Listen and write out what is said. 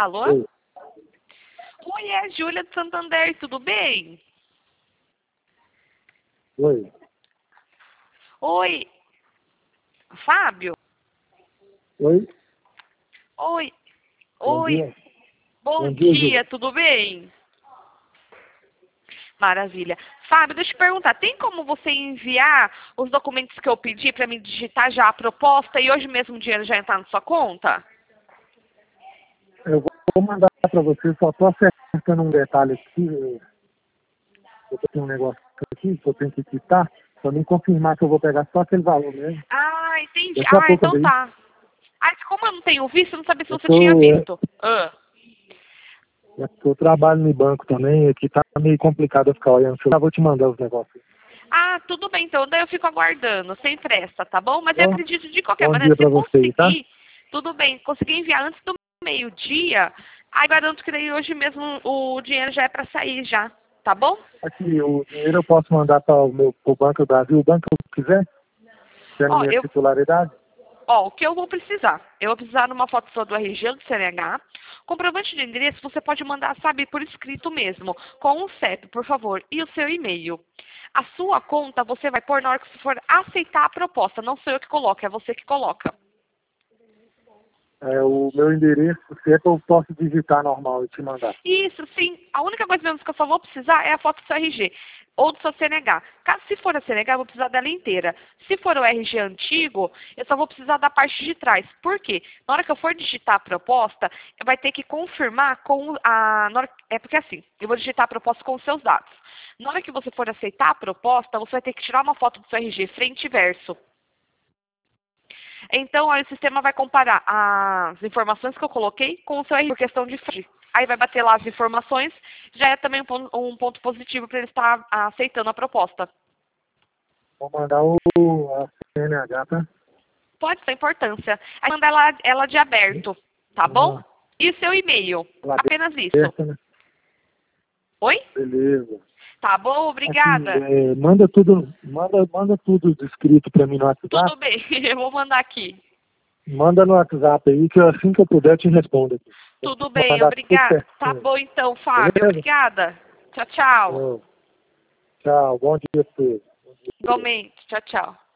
Alô? Oi. Oi, é a Júlia de Santander, tudo bem? Oi. Oi. Fábio? Oi. Oi. Bom Oi. dia. Bom Bom dia, Júlia. dia, tudo bem? Maravilha. Fábio, deixa eu te perguntar, tem como você enviar os documentos que eu pedi para me digitar já a proposta e hoje mesmo o dinheiro já entrar na sua conta? Eu vou mandar para você, só estou acertando um detalhe aqui. Eu tenho um negócio aqui que eu tenho que quitar, para me confirmar que eu vou pegar só aquele valor mesmo. Ah, entendi. Daqui a pouco Então daí. tá. Ah, como eu não tenho visto, eu não sabia se Eu você tinha tô, visto. eu trabalho no banco também, aqui tá meio complicado eu ficar olhando. Eu já vou te mandar os negócios. Ah, tudo bem, então. Daí eu fico aguardando, sem pressa, tá bom? Mas eu Bom, acredito de qualquer bom maneira, dia se para você aí, tá? conseguir, tudo bem, conseguir enviar antes do meio-dia, aí garanto que daí hoje mesmo o dinheiro já é para sair já, tá bom? Aqui, o dinheiro eu posso mandar para o Banco do Brasil, o banco que eu quiser, tendo Ó, minha titularidade. o que eu vou precisar? Eu vou precisar de uma foto sua do RG, do CNH. Comprovante de endereço você pode mandar, sabe, por escrito mesmo, com o CEP, por favor, e o seu e-mail. A sua conta você vai pôr na hora que você for aceitar a proposta. Não sou eu que coloco, é você que coloca. O meu endereço, se é que eu posso digitar normal e te mandar. Isso, sim. A única coisa mesmo que eu só vou precisar é a foto do seu RG ou do seu CNH. Se for a CNH, eu vou precisar dela inteira. Se for o RG antigo, eu só vou precisar da parte de trás. Por quê? Na hora que eu for digitar a proposta, vai ter que confirmar com a... É porque assim, eu vou digitar a proposta com os seus dados. Na hora que você for aceitar a proposta, você vai ter que tirar uma foto do seu RG frente e verso. Então, aí o sistema vai comparar as informações que eu coloquei com o seu RG por questão de fraude. Aí vai bater lá as informações, já é também um ponto positivo para ele estar aceitando a proposta. Vou mandar a CNH, tá? Pode ter importância. Aí manda ela de aberto, tá bom? Ah, E o seu e-mail. lá Apenas isso. aberta, né? Oi? Beleza. Tá bom, Aqui, obrigada. manda tudo escrito para mim no WhatsApp. Tudo bem, eu vou mandar aqui. Manda no WhatsApp aí, que assim que eu puder eu te respondo aqui. Vou Tudo bem, mandar tudo obrigada. Tá certinho. bom então, Fábio. Beleza? Obrigada. Tchau, tchau. Então, tchau, bom dia pra você. Igualmente. Tchau, tchau.